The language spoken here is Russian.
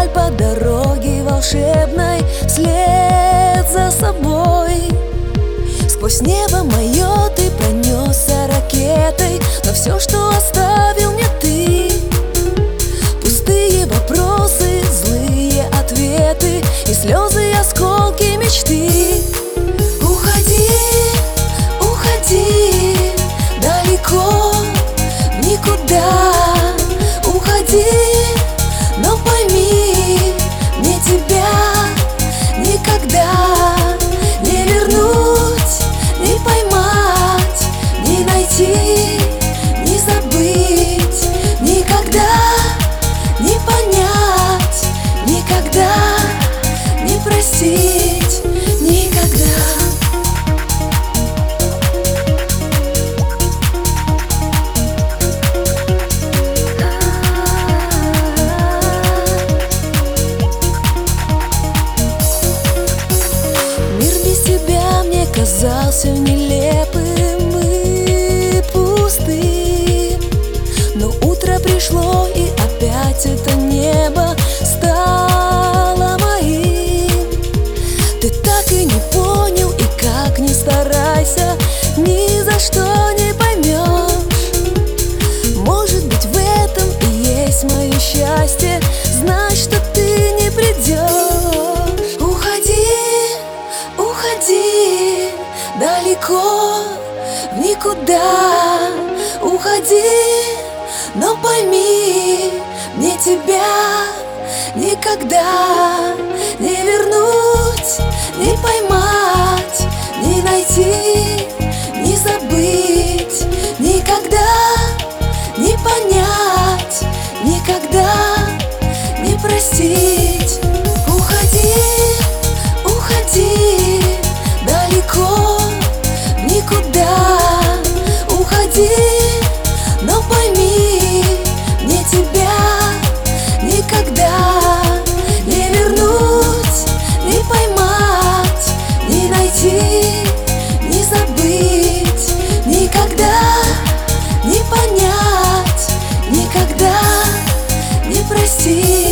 печаль по дороге волшебной вслед за собой. Сквозь небо мое ты пронесся ракетой, но все, что оставил мне ты, пустые вопросы, злые ответы и слезы, и осколки мечты. Уходи, уходи далеко в никуда. Уходи, но пойми, мне тебя никогда не вернуть, не поймать, не найти, не забыть, никогда не понять, никогда не простить, никогда. Казался нелепым и пустым, но утро пришло, и опять это небо стало моим. Ты так и не понял, и как ни старайся, ни за что не поймешь. Может быть, в этом и есть мое счастье, знать, что ты не придешь. Уходи, уходи далеко в никуда. Уходи, но пойми, мне тебя никогда не вернуть, не поймать, не найти, не забыть, никогда не понять, никогда не простить. Уходи, уходи далеко в никуда. Уходи, но пойми, мне тебя никогда не вернуть, не поймать, не найти, не забыть, никогда не понять, никогда не простить.